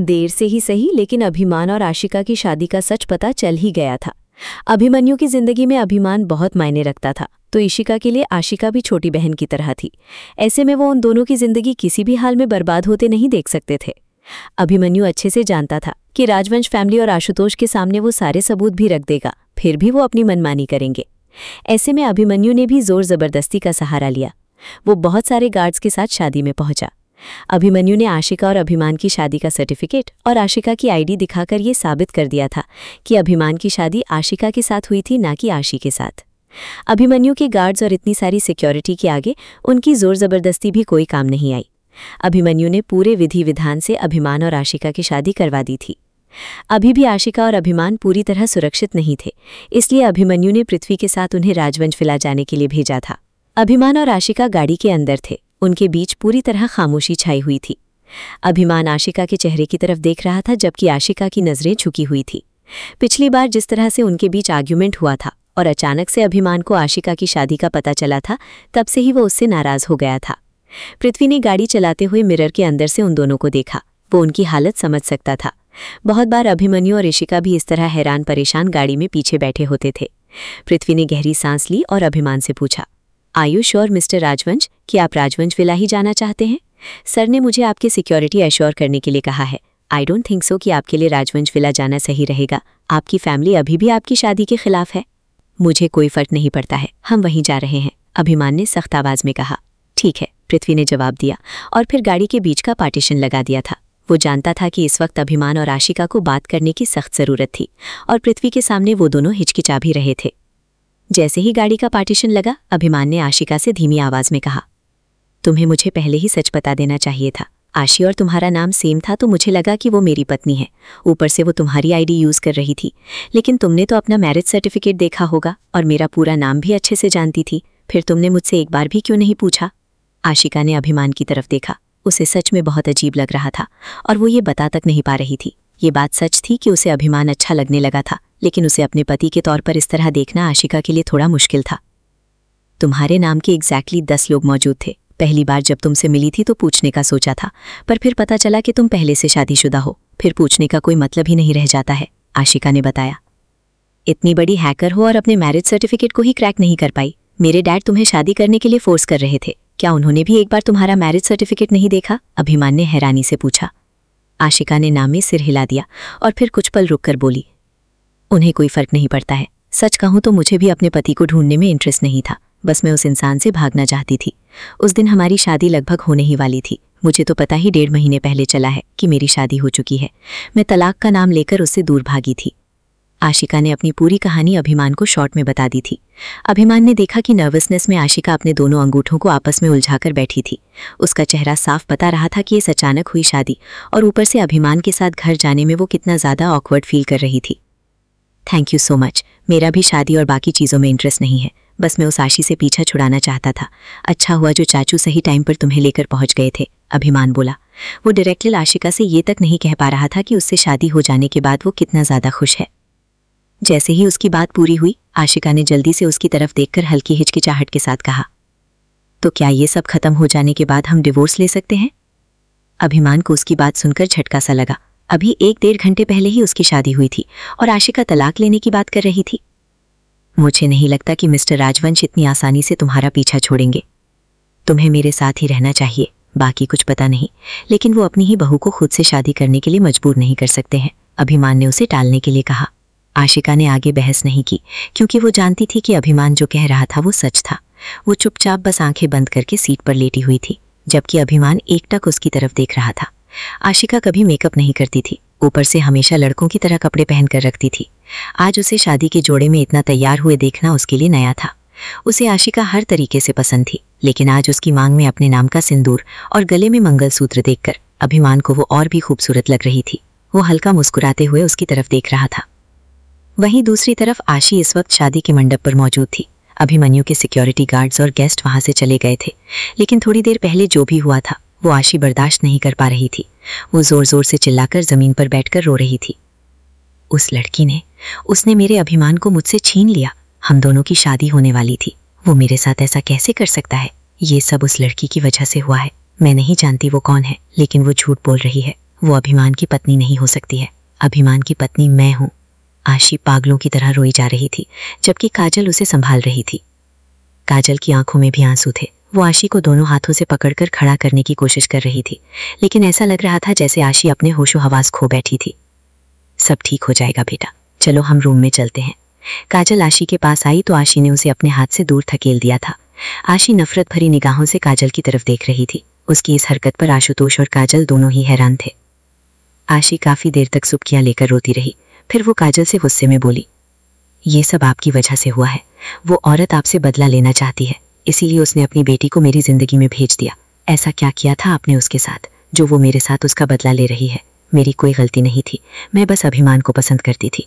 देर से ही सही, लेकिन अभिमान और आशिका की शादी का सच पता चल ही गया था। अभिमन्यु की जिंदगी में अभिमान बहुत मायने रखता था, तो इशिका के लिए आशिका भी छोटी बहन की तरह थी। ऐसे में वो उन दोनों की जिंदगी किसी भी हाल में बर्बाद होते नहीं देख सकते थे। अभिमन्यु अच्छे से जानता था कि राजवंश फैमिली और आशुतोष के सामने वो सारे सबूत भी रख देगा, फिर भी वो अपनी मनमानी करेंगे। ऐसे में अभिमन्यु ने भी जोर जबरदस्ती का सहारा लिया। वो बहुत सारे गार्ड्स के साथ शादी में पहुंचा। अभिमन्यु ने आशिका और अभिमान की शादी का सर्टिफिकेट और आशिका की आईडी दिखाकर ये साबित कर दिया था कि अभिमान की शादी आशिका के साथ हुई थी, ना कि आशी के साथ। अभिमन्यु के गार्ड्स और इतनी सारी सिक्योरिटी के आगे उनकी जोर जबरदस्ती भी कोई काम नहीं आई। अभिमन्यु ने पूरे विधि विधान से अभिमान और आशिका की शादी करवा दी थी। अभी भी आशिका और अभिमान पूरी तरह सुरक्षित नहीं थे, इसलिए अभिमन्यु ने पृथ्वी के साथ उन्हें राजवंश विला जाने के लिए भेजा था। अभिमान और आशिका गाड़ी के अंदर थे। उनके बीच पूरी तरह खामोशी छाई हुई थी। अभिमान आशिका के चेहरे की तरफ देख रहा था, जबकि आशिका की नजरें झुकी हुई थी। पिछली बार जिस तरह से उनके बीच आर्ग्यूमेंट हुआ था और अचानक से अभिमान को आशिका की शादी का पता चला था, तब से ही वो उससे नाराज हो गया था। पृथ्वी ने गाड़ी चलाते हुए मिरर के अंदर से उन दोनों को देखा। वो उनकी हालत समझ सकता था। बहुत बार अभिमन्यु और इशिका भी इस तरह हैरान परेशान गाड़ी में पीछे बैठे होते थे। पृथ्वी ने गहरी सांस ली और अभिमान से पूछा, आर यू श्योर मिस्टर राजवंश कि आप राजवंश विला ही जाना चाहते हैं? सर ने मुझे आपके सिक्योरिटी एश्योर करने के लिए कहा है। आई डोंट थिंक सो कि आपके लिए राजवंश विला जाना सही रहेगा। आपकी फैमिली अभी भी आपकी शादी के खिलाफ है। मुझे कोई फर्क नहीं पड़ता है, हम वहीं जा रहे हैं, अभिमान ने सख्त आवाज में कहा। ठीक है, पृथ्वी ने जवाब दिया और फिर गाड़ी के बीच का पार्टीशन लगा दिया था। वो जानता था कि इस वक्त अभिमान और आशिका को बात करने की सख्त जरूरत थी और पृथ्वी के सामने वो दोनों हिचकिचा भी रहे थे। जैसे ही गाड़ी का पार्टीशन लगा, अभिमान ने आशिका से धीमी आवाज में कहा, तुम्हें मुझे पहले ही सच बता देना चाहिए था। आशी और तुम्हारा नाम सेम था तो मुझे लगा कि वो मेरी पत्नी है। ऊपर से वो तुम्हारी आईडी यूज कर रही थी, लेकिन तुमने तो अपना मैरिज सर्टिफिकेट देखा होगा और मेरा पूरा नाम भी अच्छे से जानती थी। फिर तुमने मुझसे एक बार भी क्यों नहीं पूछा? आशिका ने अभिमान की तरफ देखा। उसे सच में बहुत अजीब लग रहा था और वो ये बता तक नहीं पा रही थी। ये बात सच थी कि उसे अभिमान अच्छा लगने लगा था, लेकिन उसे अपने पति के तौर पर इस तरह देखना आशिका के लिए थोड़ा मुश्किल था। तुम्हारे नाम के एग्जैक्टली 10 लोग मौजूद थे। पहली बार जब तुमसे मिली थी तो पूछने का सोचा था, पर फिर पता चला कि तुम पहले से शादीशुदा हो। फिर पूछने का कोई मतलब ही नहीं रह जाता है, आशिका ने बताया। इतनी बड़ी हैकर हो और अपने मैरिज सर्टिफिकेट को ही क्रैक नहीं कर पाई। मेरे डैड तुम्हें शादी करने के लिए फोर्स कर रहे थे, क्या उन्होंने भी एक बार तुम्हारा मैरिज सर्टिफिकेट नहीं देखा? अभिमान ने हैरानी से पूछा। आशिका ने नाम में सिर हिला दिया और फिर कुछ पल रुककर बोली, उन्हें कोई फर्क नहीं पड़ता है। सच कहूं तो मुझे भी अपने पति को ढूंढने में इंटरेस्ट नहीं था, बस मैं उस इंसान से भागना चाहती थी। उस दिन हमारी शादी लगभग होने ही वाली थी। मुझे तो पता ही 1.5 महीने पहले चला है कि मेरी शादी हो चुकी है। मैं तलाक का नाम लेकर उससे दूर भागी थी। आशिका ने अपनी पूरी कहानी अभिमान को शॉर्ट में बता दी थी। अभिमान ने देखा कि नर्वसनेस में आशिका अपने दोनों अंगूठों को आपस में उलझाकर बैठी थी। उसका चेहरा साफ बता रहा था कि ये अचानक हुई शादी और ऊपर से अभिमान के साथ घर जाने में वो कितना ज़्यादा ऑकवर्ड फील कर रही थी। Thank you so much. मेरा भी शादी और बाकी चीज़ों में इंटरेस्ट नहीं है, बस मैं उस आशी से पीछा छुड़ाना चाहता था। अच्छा हुआ जो चाचू सही टाइम पर तुम्हें लेकर पहुंच गए थे, अभिमान बोला। वो डायरेक्टली आशिका से ये तक नहीं कह पा रहा था कि उससे शादी हो जाने के बाद वो कितना ज़्यादा खुश है। जैसे ही उसकी बात पूरी हुई, आशिका ने जल्दी से उसकी तरफ देखकर हल्की हिचकिचाहट के साथ कहा, तो क्या ये सब खत्म हो जाने के बाद हम डिवोर्स ले सकते हैं? अभिमान को उसकी बात सुनकर झटका सा लगा। अभी 1-1.5 घंटे पहले ही उसकी शादी हुई थी और आशिका तलाक लेने की बात कर रही थी। मुझे नहीं लगता कि मिस्टर राजवंश इतनी आसानी से तुम्हारा पीछा छोड़ेंगे। तुम्हें मेरे साथ ही रहना चाहिए। बाकी कुछ पता नहीं, लेकिन वो अपनी ही बहू को खुद से शादी करने के लिए मजबूर नहीं कर सकते हैं, अभिमान ने उसे टालने के लिए कहा। आशिका ने आगे बहस नहीं की, क्योंकि वो जानती थी कि अभिमान जो कह रहा था वो सच था। वो चुपचाप बस आंखें बंद करके सीट पर लेटी हुई थी, जबकि अभिमान एकटक उसकी तरफ देख रहा था। आशिका कभी मेकअप नहीं करती थी, ऊपर से हमेशा लड़कों की तरह कपड़े पहनकर रखती थी। आज उसे शादी के जोड़े में इतना तैयार हुए देखना उसके लिए नया था। उसे आशिका हर तरीके से पसंद थी, लेकिन आज उसकी मांग में अपने नाम का सिंदूर और गले में मंगलसूत्र देखकर अभिमान को वो और भी खूबसूरत लग रही थी। वो हल्का मुस्कुराते हुए उसकी तरफ देख रहा था। वहीं दूसरी तरफ आशी इस वक्त शादी के मंडप पर मौजूद थी। अभिमन्यु के सिक्योरिटी गार्ड्स और गेस्ट वहां से चले गए थे, लेकिन थोड़ी देर पहले जो भी हुआ था वो आशी बर्दाश्त नहीं कर पा रही थी। वो जोर जोर से चिल्लाकर जमीन पर बैठकर रो रही थी। उस लड़की ने, उसने मेरे अभिमान को मुझसे छीन लिया। हम दोनों की शादी होने वाली थी। वो मेरे साथ ऐसा कैसे कर सकता है? ये सब उस लड़की की वजह से हुआ है। मैं नहीं जानती वो कौन है, लेकिन वो झूठ बोल रही है। वो अभिमान की पत्नी नहीं हो सकती है, अभिमान की पत्नी मैं हूँ। आशी पागलों की तरह रोई जा रही थी, जबकि काजल उसे संभाल रही थी। काजल की आंखों में भी आंसू थे। वो आशी को दोनों हाथों से पकड़कर खड़ा करने की कोशिश कर रही थी, लेकिन ऐसा लग रहा था जैसे आशी अपने होशो हवास खो बैठी थी। सब ठीक हो जाएगा बेटा, चलो हम रूम में चलते हैं। काजल आशी के पास आई तो आशी ने उसे अपने हाथ से दूर धकेल दिया था। आशी नफरत भरी निगाहों से काजल की तरफ देख रही थी। उसकी इस हरकत पर आशुतोष और काजल दोनों ही हैरान थे। आशी काफी देर तक सुबकियां लेकर रोती रही, फिर वो काजल से गुस्से में बोली, ये सब आपकी वजह से हुआ है। वो औरत आपसे बदला लेना चाहती है, इसीलिए उसने अपनी बेटी को मेरी जिंदगी में भेज दिया। ऐसा क्या किया था आपने उसके साथ, जो वो मेरे साथ उसका बदला ले रही है? मेरी कोई गलती नहीं थी, मैं बस अभिमान को पसंद करती थी।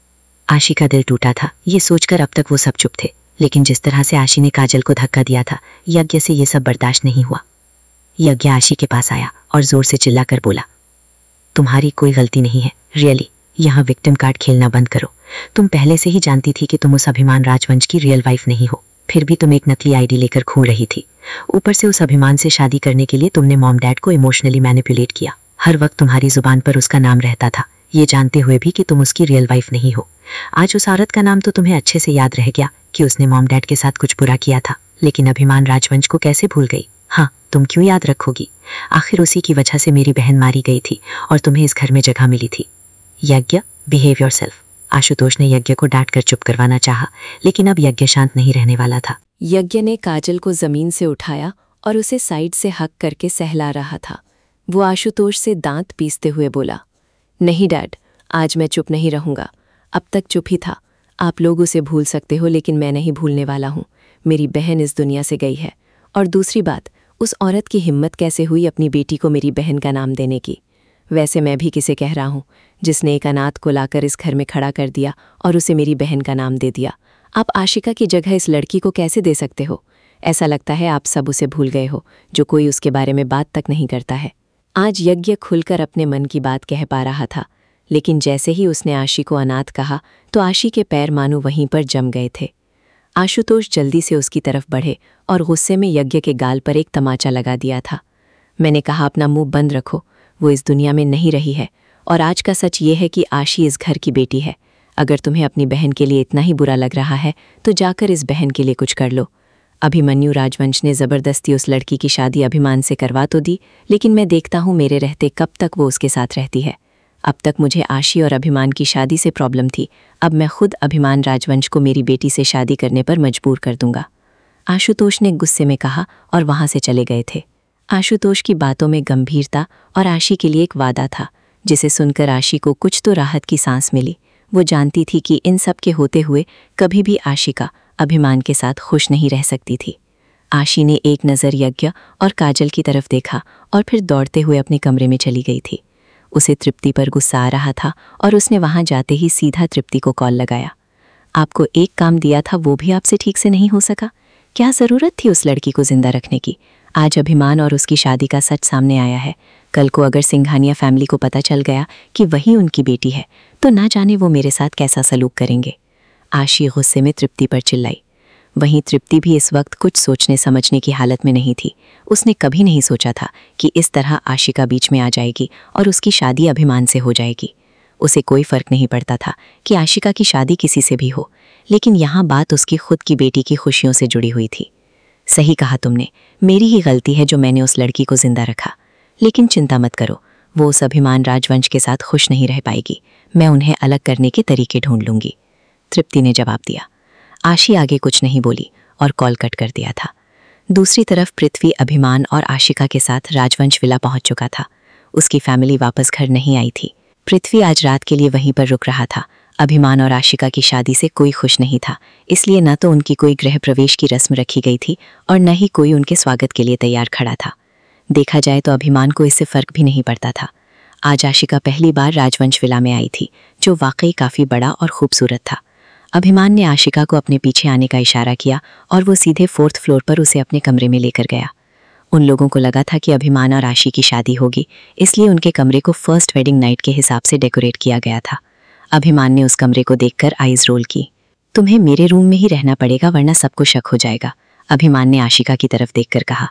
आशी का दिल टूटा था। ये सोचकर अब तक वो सब चुप थे, लेकिन जिस तरह से आशी ने काजल को धक्का दिया था, यज्ञ से ये सब बर्दाश्त नहीं हुआ। यज्ञ आशी के पास आया और जोर से चिल्लाकर बोला, तुम्हारी कोई गलती नहीं है, रियली। यहाँ विक्टिम कार्ड खेलना बंद करो। तुम पहले से ही जानती थी कि तुम उस अभिमान राजवंश की रियल वाइफ नहीं हो, फिर भी तुम एक नकली आईडी लेकर घूम रही थी। ऊपर से उस अभिमान से शादी करने के लिए तुमने मॉम डैड को इमोशनली मैनिपुलेट किया। हर वक्त तुम्हारी जुबान पर उसका नाम रहता था, ये जानते हुए भी कि तुम उसकी रियल वाइफ नहीं हो। आज उस औरत का नाम तो तुम्हें अच्छे से याद रह गया कि उसने मॉम डैड के साथ कुछ बुरा किया था, लेकिन अभिमान राजवंश को कैसे भूल गई? हाँ, तुम क्यों याद रखोगी? आखिर उसी की वजह से मेरी बहन मारी गई थी और तुम्हें इस घर में जगह मिली थी। यज्ञ, बिहेव योरसेल्फ। आशुतोष ने यज्ञ को डांट कर चुप करवाना चाहा, लेकिन अब यज्ञ शांत नहीं रहने वाला था। यज्ञ ने काजल को जमीन से उठाया और उसे साइड से हक करके सहला रहा था। वो आशुतोष से दांत पीसते हुए बोला, नहीं डैड, आज मैं चुप नहीं रहूंगा। अब तक चुप ही था। आप लोग उसे भूल सकते हो, लेकिन मैं नहीं भूलने वाला हूँ। मेरी बहन इस दुनिया से गई है। और दूसरी बात, उस औरत की हिम्मत कैसे हुई अपनी बेटी को मेरी बहन का नाम देने की? वैसे मैं भी किसे कह रहा हूँ, जिसने एक अनाथ को लाकर इस घर में खड़ा कर दिया और उसे मेरी बहन का नाम दे दिया। आप आशिका की जगह इस लड़की को कैसे दे सकते हो? ऐसा लगता है आप सब उसे भूल गए हो, जो कोई उसके बारे में बात तक नहीं करता है। आज यज्ञ खुलकर अपने मन की बात कह पा रहा था, लेकिन जैसे ही उसने आशी को अनाथ कहा तो आशी के पैर मानो वहीं पर जम गए थे। आशुतोष जल्दी से उसकी तरफ बढ़े और गुस्से में यज्ञ के गाल पर एक तमाचा लगा दिया था। मैंने कहा अपना मुंह बंद रखो, वो इस दुनिया में नहीं रही है और आज का सच ये है कि आशी इस घर की बेटी है। अगर तुम्हें अपनी बहन के लिए इतना ही बुरा लग रहा है तो जाकर इस बहन के लिए कुछ कर लो। अभिमन्यु राजवंश ने ज़बरदस्ती उस लड़की की शादी अभिमान से करवा तो दी, लेकिन मैं देखता हूँ मेरे रहते कब तक वो उसके साथ रहती है। अब तक मुझे आशी और अभिमान की शादी से प्रॉब्लम थी, अब मैं खुद अभिमान राजवंश को मेरी बेटी से शादी करने पर मजबूर कर दूंगा। आशुतोष ने गुस्से में कहा और वहां से चले गए थे। आशुतोष की बातों में गंभीरता और आशी के लिए एक वादा था, जिसे सुनकर आशी को कुछ तो राहत की सांस मिली। वो जानती थी कि इन सब के होते हुए कभी भी आशिका अभिमान के साथ खुश नहीं रह सकती थी। आशी ने एक नज़र यज्ञ और काजल की तरफ देखा और फिर दौड़ते हुए अपने कमरे में चली गई थी। उसे तृप्ति पर गुस्सा आ रहा था और उसने वहां जाते ही सीधा तृप्ति को कॉल लगाया। आपको एक काम दिया था, वो भी आपसे ठीक से नहीं हो सका? क्या ज़रूरत थी उस लड़की को जिंदा रखने की? आज अभिमान और उसकी शादी का सच सामने आया है। कल को अगर सिंघानिया फैमिली को पता चल गया कि वही उनकी बेटी है तो ना जाने वो मेरे साथ कैसा सलूक करेंगे। आशी गुस्से में तृप्ति पर चिल्लाई। वहीं तृप्ति भी इस वक्त कुछ सोचने समझने की हालत में नहीं थी। उसने कभी नहीं सोचा था कि इस तरह आशिका बीच में आ जाएगी और उसकी शादी अभिमान से हो जाएगी। उसे कोई फर्क नहीं पड़ता था कि आशिका की शादी किसी से भी हो, लेकिन यहाँ बात उसकी खुद की बेटी की खुशियों से जुड़ी हुई थी। सही कहा तुमने, मेरी ही गलती है जो मैंने उस लड़की को जिंदा रखा, लेकिन चिंता मत करो, वो उस अभिमान राजवंश के साथ खुश नहीं रह पाएगी। मैं उन्हें अलग करने के तरीके ढूंढ लूंगी, तृप्ति ने जवाब दिया। आशी आगे कुछ नहीं बोली और कॉल कट कर दिया था। दूसरी तरफ पृथ्वी अभिमान और आशिका के साथ राजवंश विला पहुंच चुका था। उसकी फैमिली वापस घर नहीं आई थी। पृथ्वी आज रात के लिए वहीं पर रुक रहा था। अभिमान और आशिका की शादी से कोई खुश नहीं था, इसलिए न तो उनकी कोई गृह प्रवेश की रस्म रखी गई थी और न ही कोई उनके स्वागत के लिए तैयार खड़ा था। देखा जाए तो अभिमान को इससे फर्क भी नहीं पड़ता था। आज आशिका पहली बार राजवंश विला में आई थी, जो वाकई काफ़ी बड़ा और खूबसूरत था। अभिमान ने आशिका को अपने पीछे आने का इशारा किया और वो सीधे 4th फ्लोर पर उसे अपने कमरे में लेकर गया। उन लोगों को लगा था कि अभिमान और आशी की शादी होगी, इसलिए उनके कमरे को फर्स्ट वेडिंग नाइट के हिसाब से डेकोरेट किया गया था। अभिमान ने उस कमरे को देखकर आइज रोल की। तुम्हें मेरे रूम में ही रहना पड़ेगा वरना सबको शक हो जाएगा, अभिमान ने आशिका की तरफ देखकर कहा।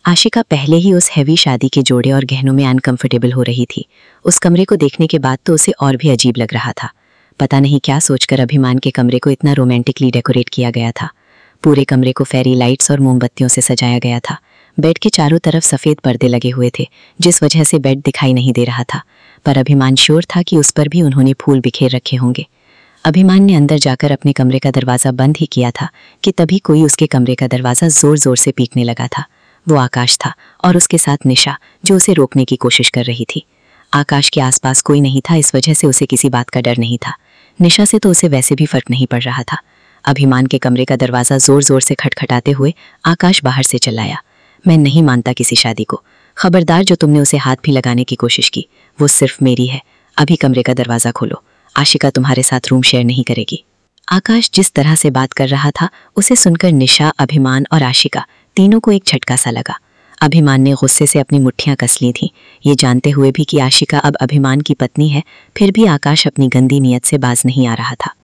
आशिका पहले ही उस हैवी शादी के जोड़े और गहनों में अनकंफर्टेबल हो रही थी। उस कमरे को देखने के बाद तो उसे और भी अजीब लग रहा था। पता नहीं क्या सोचकर अभिमान के कमरे को इतना रोमांटिकली डेकोरेट किया गया था। पूरे कमरे को फेरी लाइट्स और मोमबत्तियों से सजाया गया था। बेड के चारों तरफ सफ़ेद पर्दे लगे हुए थे, जिस वजह से बेड दिखाई नहीं दे रहा था, पर अभिमान श्योर था कि उस पर भी उन्होंने फूल बिखेर रखे होंगे। अभिमान ने अंदर जाकर अपने कमरे का दरवाज़ा बंद ही किया था कि तभी कोई उसके कमरे का दरवाज़ा ज़ोर ज़ोर से पीटने लगा था। वो आकाश था और उसके साथ निशा, जो उसे रोकने की कोशिश कर रही थी। आकाश के आसपास कोई नहीं था, इस वजह से उसे किसी बात का डर नहीं था। निशा से तो उसे वैसे भी फर्क नहीं पड़ रहा था। अभिमान के कमरे का दरवाज़ा ज़ोर ज़ोर से खटखटाते हुए आकाश बाहर से चिल्लाया, मैं नहीं मानता किसी शादी को। खबरदार, जो तुमने उसे हाथ भी लगाने की कोशिश की वो सिर्फ मेरी है। अभी कमरे का दरवाज़ा खोलो। आशिका तुम्हारे साथ रूम शेयर नहीं करेगी। आकाश जिस तरह से बात कर रहा था उसे सुनकर निशा, अभिमान और आशिका तीनों को एक झटका सा लगा। अभिमान ने गुस्से से अपनी मुट्ठियां कस ली थीं, ये जानते हुए भी कि आशिका अब अभिमान की पत्नी है, फिर भी आकाश अपनी गंदी नीयत से बाज नहीं आ रहा था।